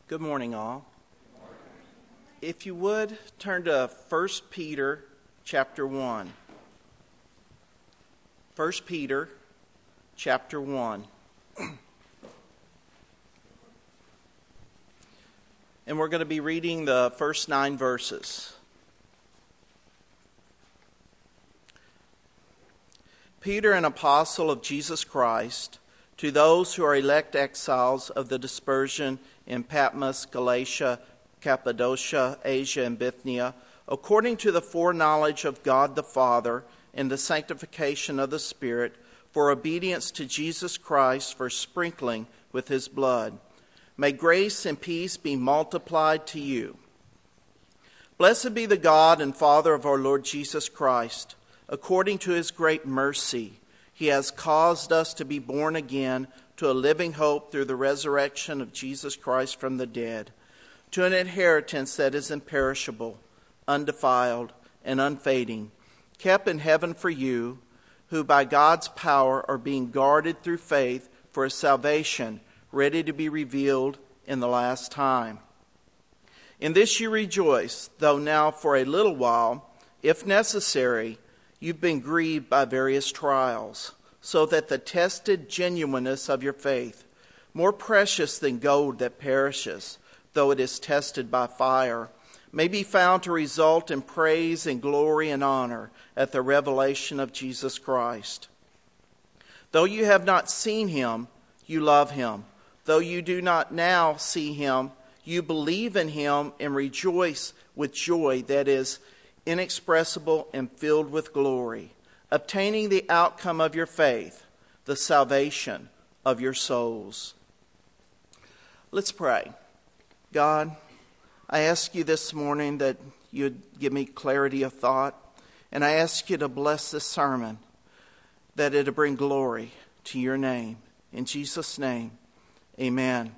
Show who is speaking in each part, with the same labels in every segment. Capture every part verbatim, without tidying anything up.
Speaker 1: Good morning, all. If you would, turn to First Peter chapter one. First Peter chapter one. And we're going to be reading the first nine verses. Peter, an apostle of Jesus Christ, to those who are elect exiles of the dispersion in Patmos, Galatia, Cappadocia, Asia, and Bithynia, according to the foreknowledge of God the Father and the sanctification of the Spirit, for obedience to Jesus Christ, for sprinkling with his blood. May grace and peace be multiplied to you. Blessed be the God and Father of our Lord Jesus Christ. According to his great mercy, he has caused us to be born again to a living hope through the resurrection of Jesus Christ from the dead, to an inheritance that is imperishable, undefiled, and unfading, kept in heaven for you, who by God's power are being guarded through faith for a salvation ready to be revealed in the last time. In this you rejoice, though now for a little while, if necessary, you've been grieved by various trials, so that the tested genuineness of your faith, more precious than gold that perishes, though it is tested by fire, may be found to result in praise and glory and honor at the revelation of Jesus Christ. Though you have not seen him, you love him. Though you do not now see him, you believe in him and rejoice with joy that is inexpressible and filled with glory, obtaining the outcome of your faith, the salvation of your souls. Let's pray. God, I ask you this morning that you'd give me clarity of thought, and I ask you to bless this sermon, that it'll bring glory to your name. In Jesus' name, amen.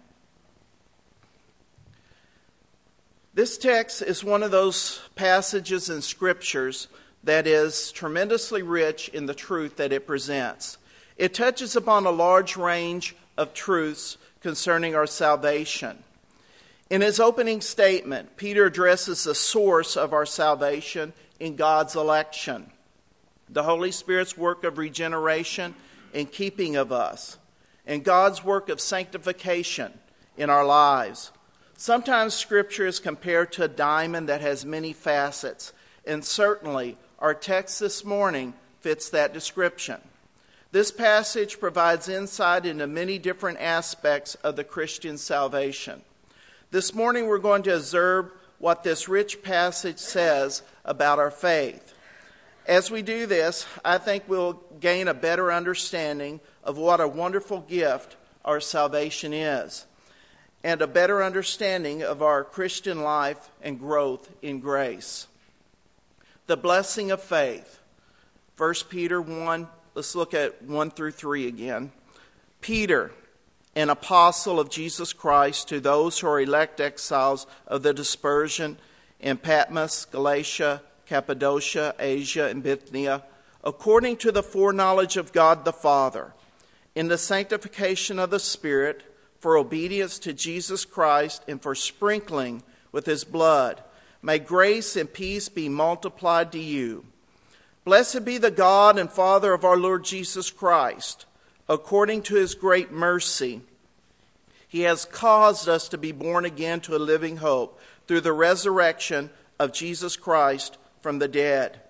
Speaker 1: This text is one of those passages in Scriptures that is tremendously rich in the truth that it presents. It touches upon a large range of truths concerning our salvation. In his opening statement, Peter addresses the source of our salvation in God's election, the Holy Spirit's work of regeneration and keeping of us, and God's work of sanctification in our lives. Sometimes Scripture is compared to a diamond that has many facets, and certainly our text this morning fits that description. This passage provides insight into many different aspects of the Christian salvation. This morning we're going to observe what this rich passage says about our faith. As we do this, I think we'll gain a better understanding of what a wonderful gift our salvation is, and a better understanding of our Christian life and growth in grace. The blessing of faith. First Peter one, let's look at one through three again. Peter, an apostle of Jesus Christ, to those who are elect exiles of the dispersion in Patmos, Galatia, Cappadocia, Asia, and Bithynia, according to the foreknowledge of God the Father, in the sanctification of the Spirit, for obedience to Jesus Christ and for sprinkling with his blood. May grace and peace be multiplied to you. Blessed be the God and Father of our Lord Jesus Christ. According to his great mercy, he has caused us to be born again to a living hope through the resurrection of Jesus Christ from the dead.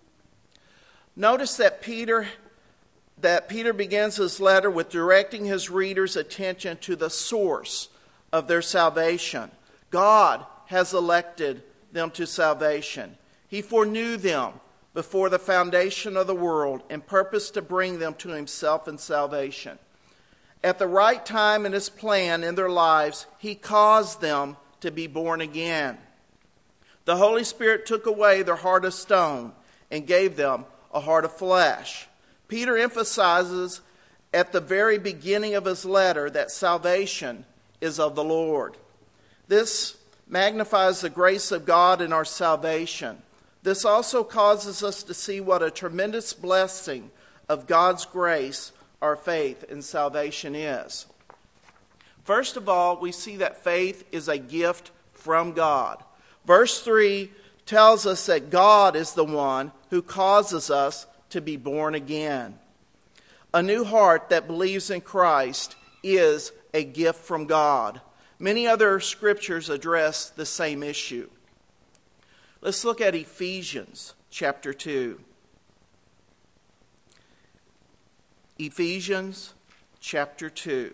Speaker 1: Notice that Peter that Peter begins his letter with directing his readers' attention to the source of their salvation. God has elected them to salvation. He foreknew them before the foundation of the world and purposed to bring them to himself in salvation. At the right time in his plan in their lives, he caused them to be born again. The Holy Spirit took away their heart of stone and gave them a heart of flesh. Peter emphasizes at the very beginning of his letter that salvation is of the Lord. This magnifies the grace of God in our salvation. This also causes us to see what a tremendous blessing of God's grace our faith in salvation is. First of all, we see that faith is a gift from God. Verse three tells us that God is the one who causes us to be born again. A new heart that believes in Christ is a gift from God. Many other scriptures address the same issue. Let's look at Ephesians chapter two. Ephesians chapter two.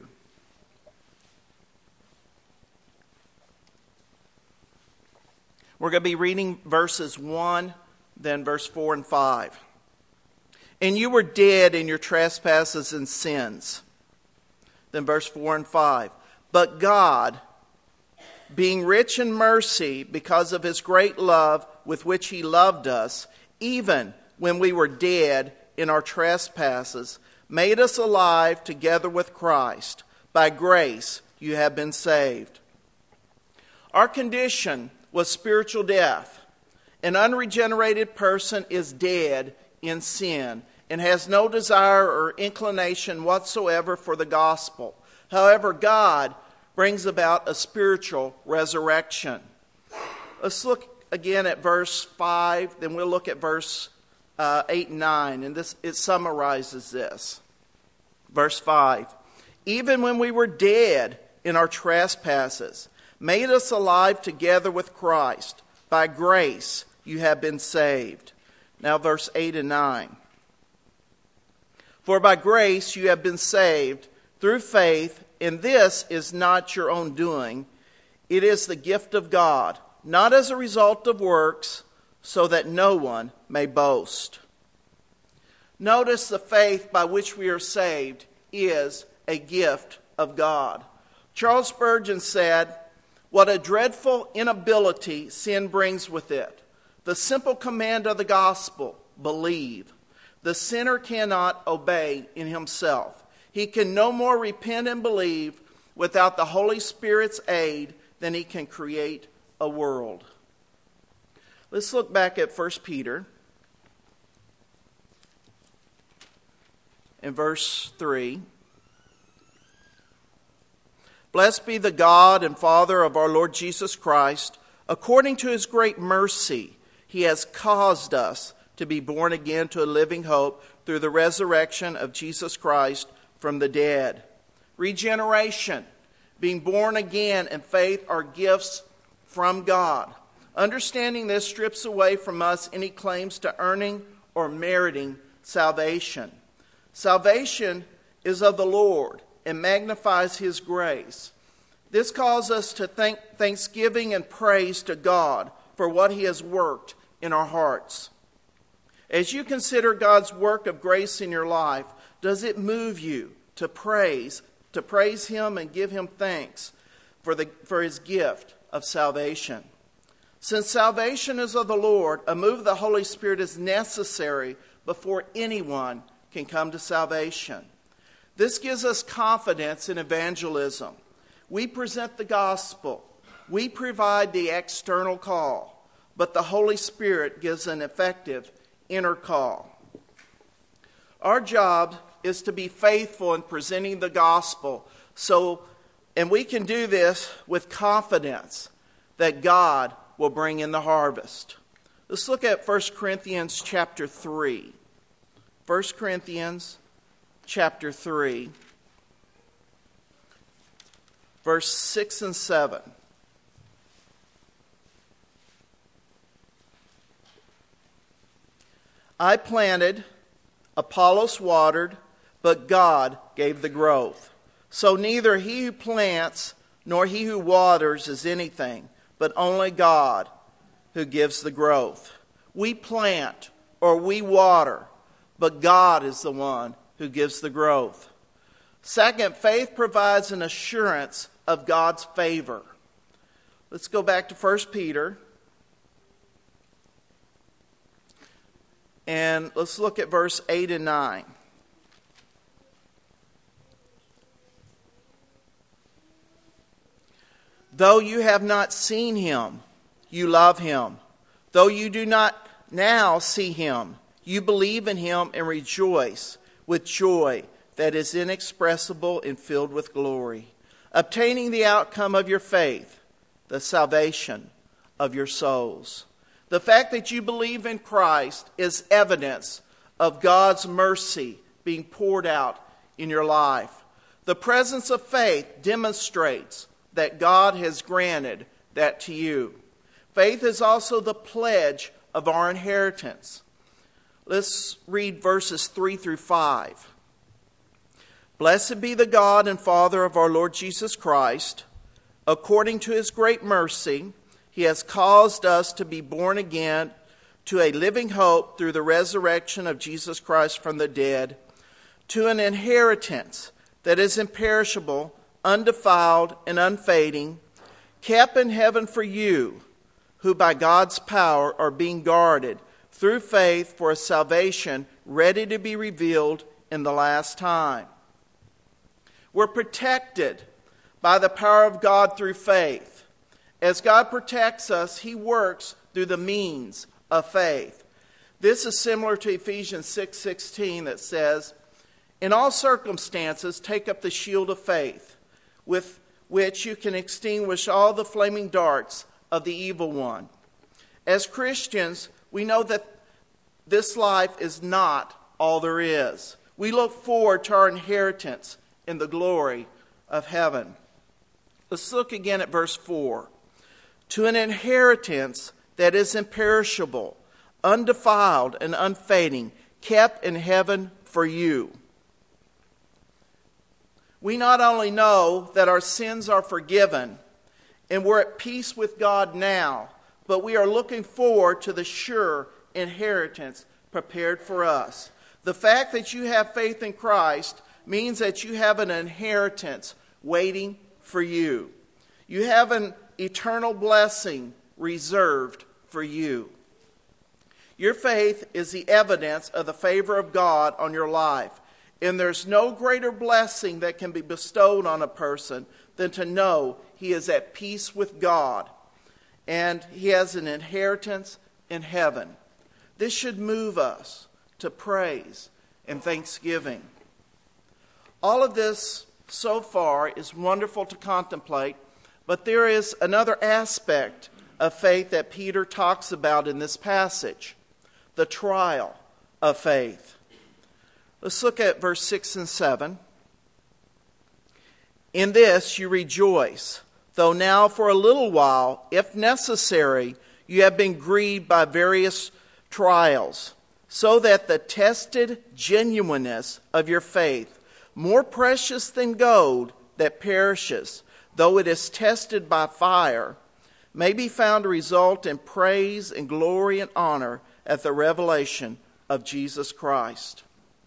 Speaker 1: We're going to be reading verses one, then verse four and five. And you were dead in your trespasses and sins. Then verse four and five. But God, being rich in mercy because of his great love with which he loved us, even when we were dead in our trespasses, made us alive together with Christ. By grace you have been saved. Our condition was spiritual death. An unregenerated person is dead in sin and has no desire or inclination whatsoever for the gospel. However, God brings about a spiritual resurrection. Let's look again at verse five, then we'll look at verse uh, eight and nine, and this it summarizes this. Verse five, even when we were dead in our trespasses, made us alive together with Christ. By grace you have been saved. Now verse eight and nine. For by grace you have been saved through faith, and this is not your own doing. It is the gift of God, not as a result of works, so that no one may boast. Notice the faith by which we are saved is a gift of God. Charles Spurgeon said, "What a dreadful inability sin brings with it. The simple command of the gospel, believe. The sinner cannot obey in himself. He can no more repent and believe without the Holy Spirit's aid than he can create a world." Let's look back at First Peter in verse three. Blessed be the God and Father of our Lord Jesus Christ. According to his great mercy, he has caused us to be born again to a living hope through the resurrection of Jesus Christ from the dead. Regeneration, being born again, and faith are gifts from God. Understanding this strips away from us any claims to earning or meriting salvation. Salvation is of the Lord and magnifies his grace. This calls us to thank thanksgiving and praise to God for what he has worked in our hearts. As you consider God's work of grace in your life, does it move you to praise, to praise him and give him thanks for the for his gift of salvation? Since salvation is of the Lord, a move of the Holy Spirit is necessary before anyone can come to salvation. This gives us confidence in evangelism. We present the gospel. We provide the external call, but the Holy Spirit gives an effective inner call. Our job is to be faithful in presenting the gospel, so and we can do this with confidence that God will bring in the harvest. Let's look at First Corinthians chapter three. First Corinthians chapter three, verse six and seven. I planted, Apollos watered, but God gave the growth. So neither he who plants nor he who waters is anything, but only God who gives the growth. We plant or we water, but God is the one who gives the growth. Second, faith provides an assurance of God's favor. Let's go back to First Peter. And let's look at verse eight and nine. Though you have not seen him, you love him. Though you do not now see him, you believe in him and rejoice with joy that is inexpressible and filled with glory, obtaining the outcome of your faith, the salvation of your souls. The fact that you believe in Christ is evidence of God's mercy being poured out in your life. The presence of faith demonstrates that God has granted that to you. Faith is also the pledge of our inheritance. Let's read verses three through five. Blessed be the God and Father of our Lord Jesus Christ. According to his great mercy, he has caused us to be born again to a living hope through the resurrection of Jesus Christ from the dead, to an inheritance that is imperishable, undefiled, and unfading, kept in heaven for you, who by God's power are being guarded through faith for a salvation ready to be revealed in the last time. We're protected by the power of God through faith. As God protects us, he works through the means of faith. This is similar to Ephesians six sixteen that says, in all circumstances, take up the shield of faith, with which you can extinguish all the flaming darts of the evil one. As Christians, we know that this life is not all there is. We look forward to our inheritance in the glory of heaven. Let's look again at verse four. To an inheritance that is imperishable, undefiled, and unfading, kept in heaven for you. We not only know that our sins are forgiven and we're at peace with God now, but we are looking forward to the sure inheritance prepared for us. The fact that you have faith in Christ means that you have an inheritance waiting for you. You have an eternal blessing reserved for you. Your faith is the evidence of the favor of God on your life. And there's no greater blessing that can be bestowed on a person than to know he is at peace with God and he has an inheritance in heaven. This should move us to praise and thanksgiving. All of this so far is wonderful to contemplate, but there is another aspect of faith that Peter talks about in this passage, the trial of faith. Let's look at verse six and seven. In this you rejoice, though now for a little while, if necessary, you have been grieved by various trials, so that the tested genuineness of your faith, more precious than gold that perishes, though it is tested by fire, may be found to result in praise and glory and honor at the revelation of Jesus Christ.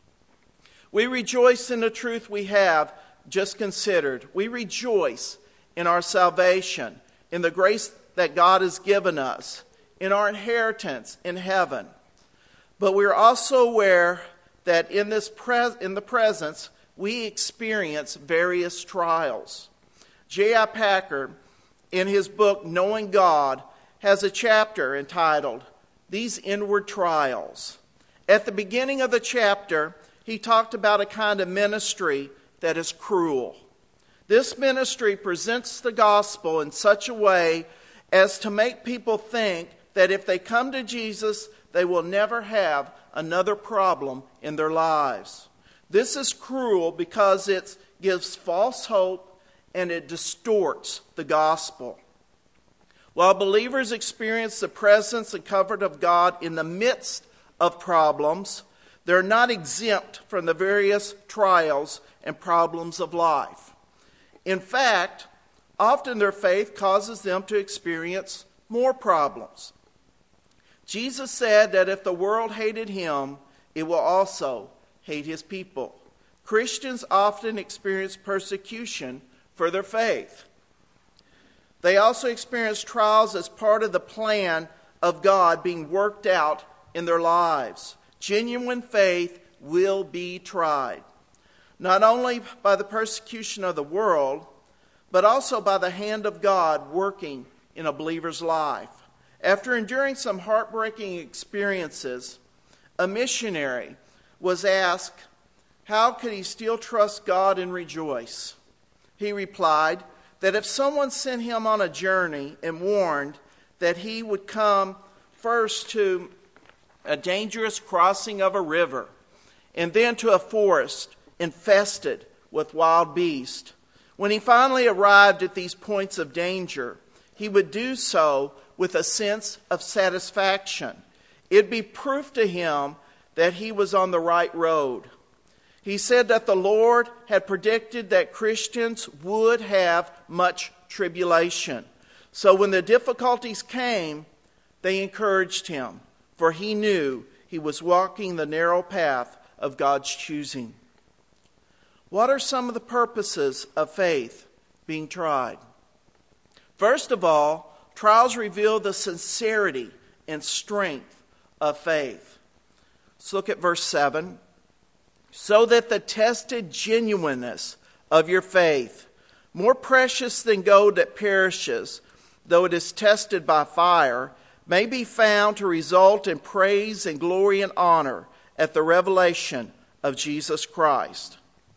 Speaker 1: We rejoice in the truth we have just considered. We rejoice in our salvation, in the grace that God has given us, in our inheritance in heaven. But we're also aware that in this pres- in the presence, we experience various trials. J I Packer, in his book, Knowing God, has a chapter entitled, These Inward Trials. At the beginning of the chapter, he talked about a kind of ministry that is cruel. This ministry presents the gospel in such a way as to make people think that if they come to Jesus, they will never have another problem in their lives. This is cruel because it gives false hope and it distorts the gospel. While believers experience the presence and comfort of God in the midst of problems, they're not exempt from the various trials and problems of life. In fact, often their faith causes them to experience more problems. Jesus said that if the world hated him, it will also hate his people. Christians often experience persecution for their faith. They also experience trials as part of the plan of God being worked out in their lives. Genuine faith will be tried, not only by the persecution of the world, but also by the hand of God working in a believer's life. After enduring some heartbreaking experiences, a missionary was asked, how could he still trust God and rejoice? He replied that if someone sent him on a journey and warned that he would come first to a dangerous crossing of a river and then to a forest infested with wild beasts, when he finally arrived at these points of danger, he would do so with a sense of satisfaction. It'd be proof to him that he was on the right road. He said that the Lord had predicted that Christians would have much tribulation. So when the difficulties came, they encouraged him, for he knew he was walking the narrow path of God's choosing. What are some of the purposes of faith being tried? First of all, trials reveal the sincerity and strength of faith. Let's look at verse seven. So that the tested genuineness of your faith, more precious than gold that perishes, though it is tested by fire, may be found to result in praise and glory and honor at the revelation of Jesus Christ.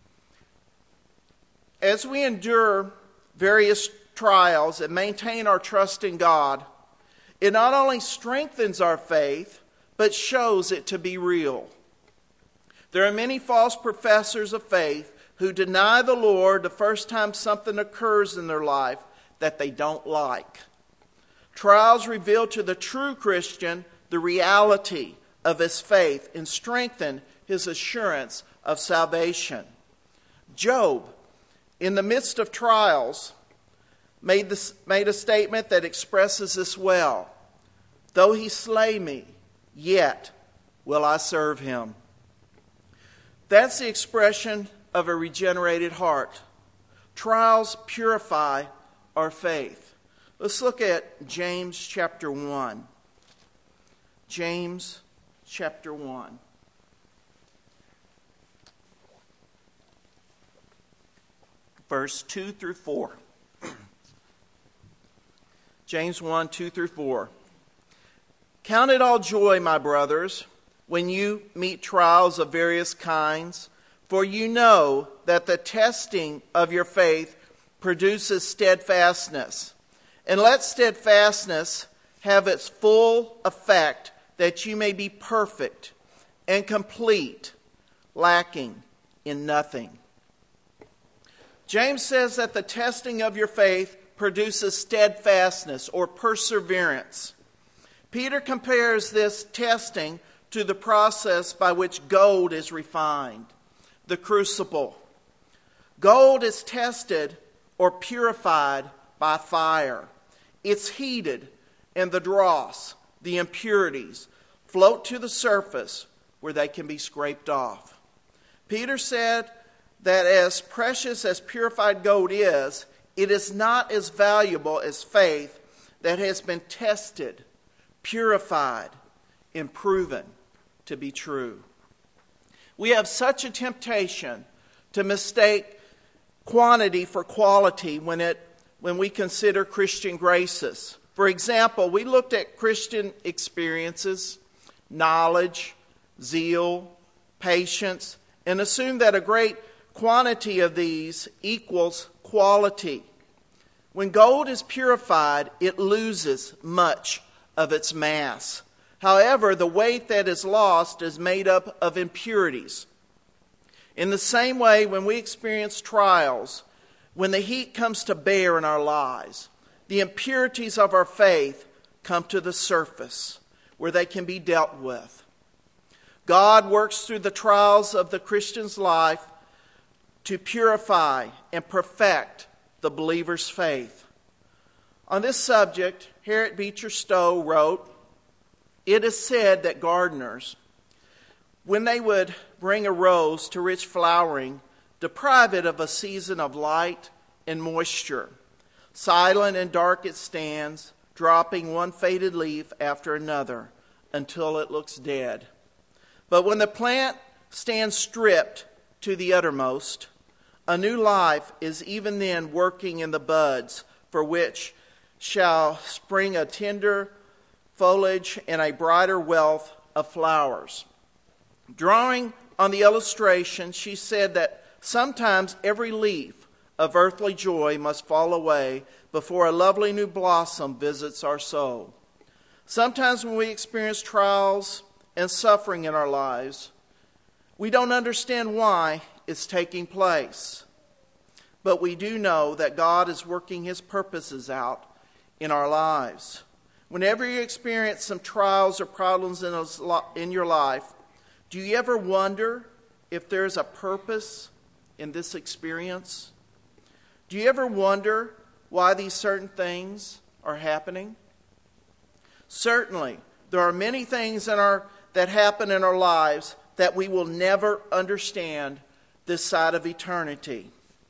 Speaker 1: As we endure various trials and maintain our trust in God, it not only strengthens our faith, but shows it to be real. There are many false professors of faith who deny the Lord the first time something occurs in their life that they don't like. Trials reveal to the true Christian the reality of his faith and strengthen his assurance of salvation. Job, in the midst of trials, made, this, made a statement that expresses this well. Though he slay me, yet will I serve him. That's the expression of a regenerated heart. Trials purify our faith. Let's look at James chapter one. James chapter one. Verse two through four. James one, two through four. Count it all joy, my brothers, when you meet trials of various kinds, for you know that the testing of your faith produces steadfastness. And let steadfastness have its full effect, that you may be perfect and complete, lacking in nothing. James says that the testing of your faith produces steadfastness or perseverance. Peter compares this testing to the process by which gold is refined, the crucible. Gold is tested or purified by fire. It's heated, and the dross, the impurities, float to the surface where they can be scraped off. Peter said that as precious as purified gold is, it is not as valuable as faith that has been tested, purified, and proven to be true. We have such a temptation to mistake quantity for quality when it when we consider Christian graces. For example, we looked at Christian experiences, knowledge, zeal, patience, and assumed that a great quantity of these equals quality. When gold is purified, it loses much of its mass. However, the weight that is lost is made up of impurities. In the same way, when we experience trials, when the heat comes to bear in our lives, the impurities of our faith come to the surface where they can be dealt with. God works through the trials of the Christian's life to purify and perfect the believer's faith. On this subject, Harriet Beecher Stowe wrote, "It is said that gardeners, when they would bring a rose to rich flowering, deprive it of a season of light and moisture. Silent and dark it stands, dropping one faded leaf after another until it looks dead. But when the plant stands stripped to the uttermost, a new life is even then working in the buds, for which shall spring a tender foliage and a brighter wealth of flowers." Drawing on the illustration, she said that sometimes every leaf of earthly joy must fall away before a lovely new blossom visits our soul. Sometimes when we experience trials and suffering in our lives, we don't understand why it's taking place. But we do know that God is working His purposes out in our lives. Whenever you experience some trials or problems in, in your life, do you ever wonder if there's a purpose in this experience? Do you ever wonder why these certain things are happening? Certainly, there are many things in our, that happen in our lives that we will never understand this side of eternity.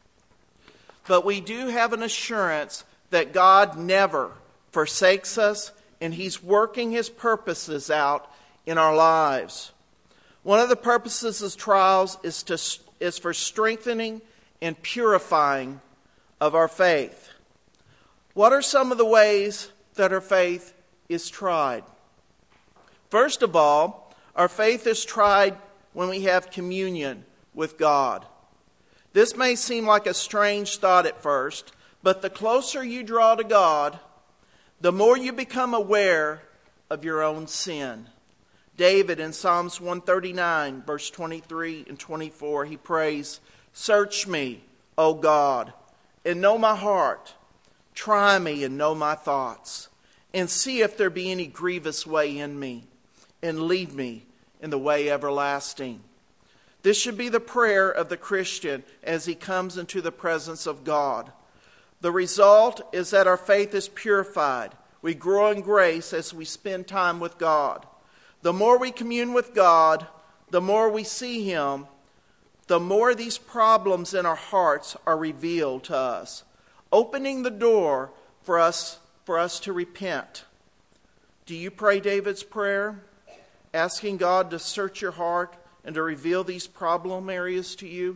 Speaker 1: But we do have an assurance that God never forsakes us, and He's working His purposes out in our lives. One of the purposes of trials is, to, is for strengthening and purifying of our faith. What are some of the ways that our faith is tried? First of all, our faith is tried when we have communion with God. This may seem like a strange thought at first, but the closer you draw to God, the more you become aware of your own sin. David in Psalms one thirty-nine, verse twenty-three and twenty-four, he prays, "Search me, O God, and know my heart. Try me and know my thoughts, and see if there be any grievous way in me, and lead me in the way everlasting." This should be the prayer of the Christian as he comes into the presence of God. The result is that our faith is purified. We grow in grace as we spend time with God. The more we commune with God, the more we see Him, the more these problems in our hearts are revealed to us, opening the door for us, for us to repent. Do you pray David's prayer, asking God to search your heart and to reveal these problem areas to you?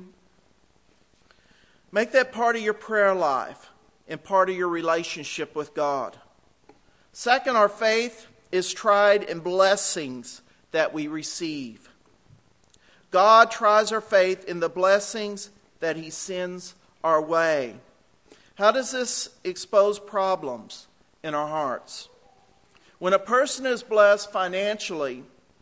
Speaker 1: Make that part of your prayer life and part of your relationship with God. Second, our faith is tried in blessings that we receive. God tries our faith in the blessings that He sends our way. How does this expose problems in our hearts? When a person is blessed financially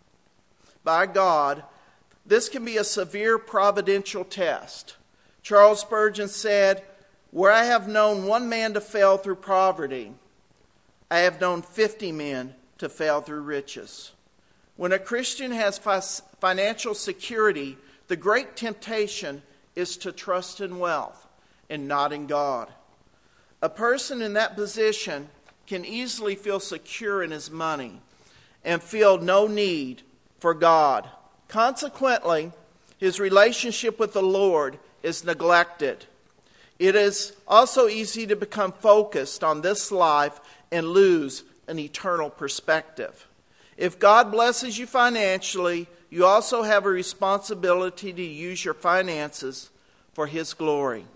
Speaker 1: by God, this can be a severe providential test. Charles Spurgeon said, "Where I have known one man to fail through poverty, I have known fifty men to fail through riches." When a Christian has financial security, the great temptation is to trust in wealth and not in God. A person in that position can easily feel secure in his money and feel no need for God. Consequently, his relationship with the Lord is neglected. It is also easy to become focused on this life and lose an eternal perspective. If God blesses you financially, you also have a responsibility to use your finances for His glory.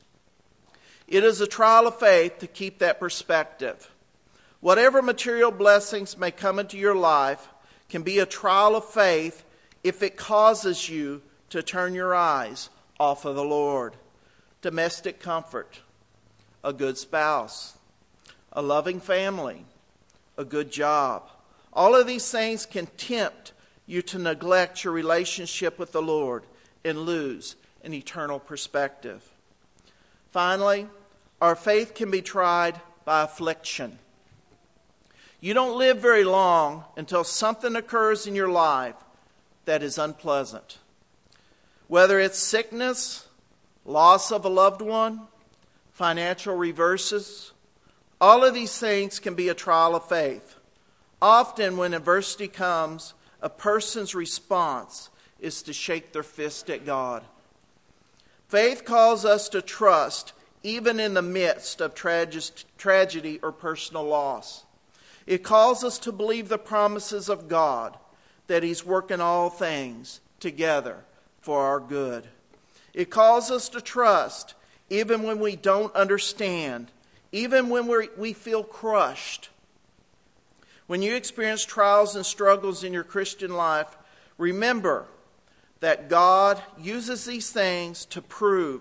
Speaker 1: It is a trial of faith to keep that perspective. Whatever material blessings may come into your life can be a trial of faith if it causes you to turn your eyes off of the Lord. Domestic comfort, a good spouse, a loving family, a good job. All of these things can tempt you to neglect your relationship with the Lord and lose an eternal perspective. Finally, our faith can be tried by affliction. You don't live very long until something occurs in your life that is unpleasant. Whether it's sickness, loss of a loved one, financial reverses, all of these things can be a trial of faith. Often when adversity comes, a person's response is to shake their fist at God. Faith calls us to trust even in the midst of trage- tragedy or personal loss. It calls us to believe the promises of God, that He's working all things together for our good. It calls us to trust even when we don't understand, even when we're, we feel crushed. When you experience trials and struggles in your Christian life, remember that God uses these things to prove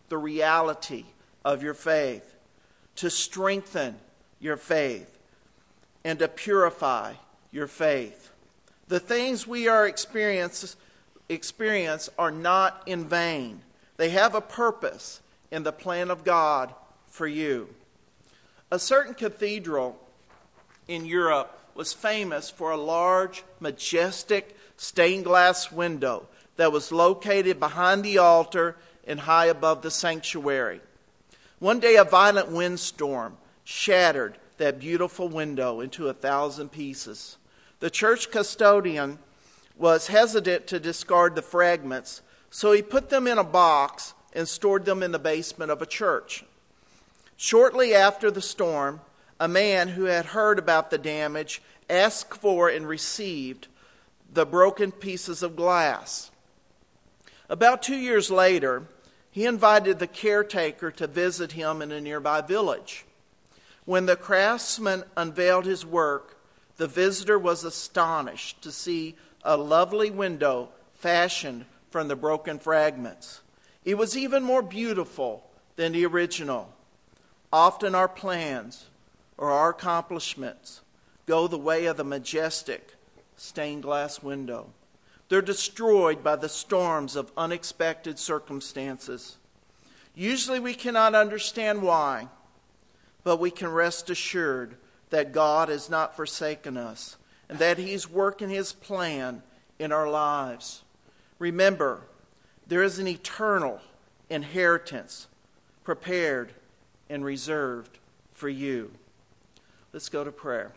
Speaker 1: the reality of your faith, to strengthen your faith, and to purify your faith. The things we are experience, experience are not in vain. They have a purpose in the plan of God for you. A certain cathedral in Europe was famous for a large, majestic stained glass window that was located behind the altar and high above the sanctuary. One day a violent windstorm shattered that beautiful window into a thousand pieces. The church custodian was hesitant to discard the fragments, so he put them in a box and stored them in the basement of a church. Shortly after the storm, a man who had heard about the damage asked for and received the broken pieces of glass. About two years later, he invited the caretaker to visit him in a nearby village. When the craftsman unveiled his work, the visitor was astonished to see a lovely window fashioned from the broken fragments. It was even more beautiful than the original. Often our plans or our accomplishments go the way of the majestic stained glass window. They're destroyed by the storms of unexpected circumstances. Usually we cannot understand why, but we can rest assured that God has not forsaken us and that He's working His plan in our lives. Remember, there is an eternal inheritance prepared and reserved for you. Let's go to prayer.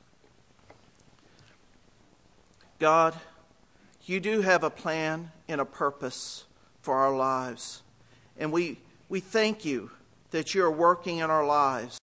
Speaker 1: God, You do have a plan and a purpose for our lives. And we, we thank You that You are working in our lives.